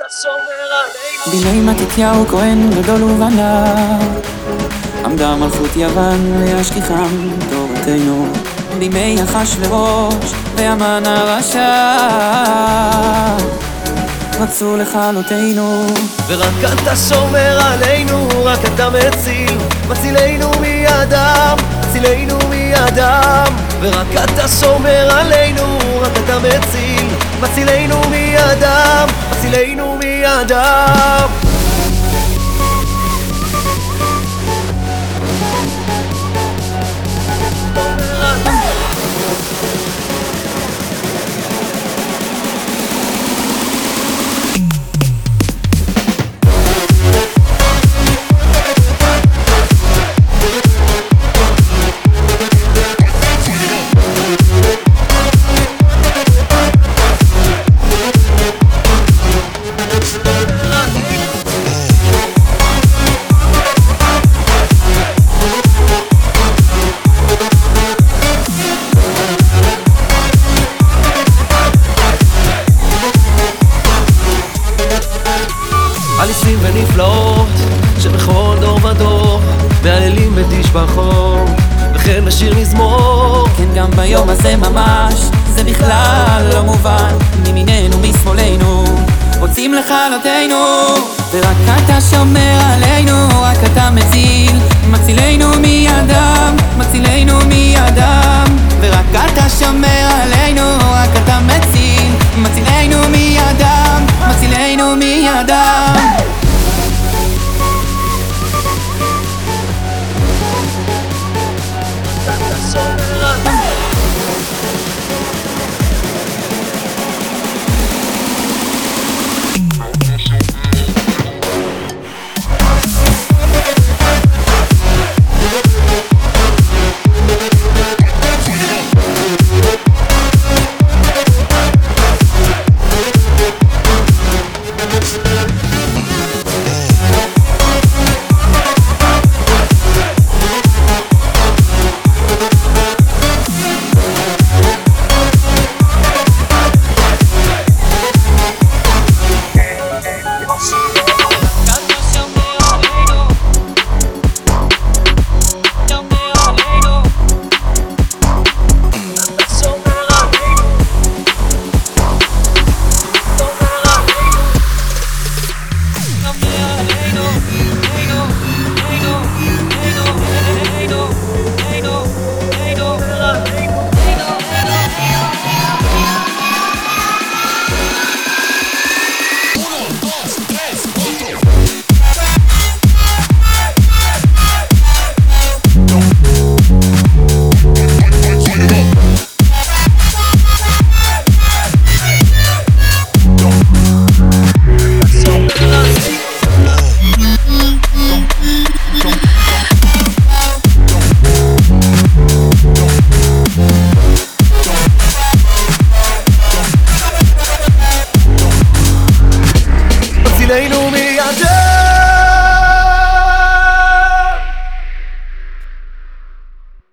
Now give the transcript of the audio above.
בימי מתתיהו כהן גדול ובנה, עמדה מלכות יוון להשכיחם תורתנו. בימי אחשוורוש והמן הרשע רצו לכלותנו. ורק אתה שומר עלינו, רק אתה מצילנו מידם, מצילנו מידם. ורק אתה שומר עלינו, רק אתה מצילנו מידם, מצילנו מידם. עליסים ונפלאות שבכל דור ודור מהללים ותשבחות וכן בשיר מזמור. כן, גם ביום הזה ממש זה בכלל לא מובן, מימיננו משמאלנו רוצים לכלותנו. ורק אתה שומר עלינו, רק אתה מצילנו מידם, מצילנו מידם. ורק אתה שומר עלינו, רק אתה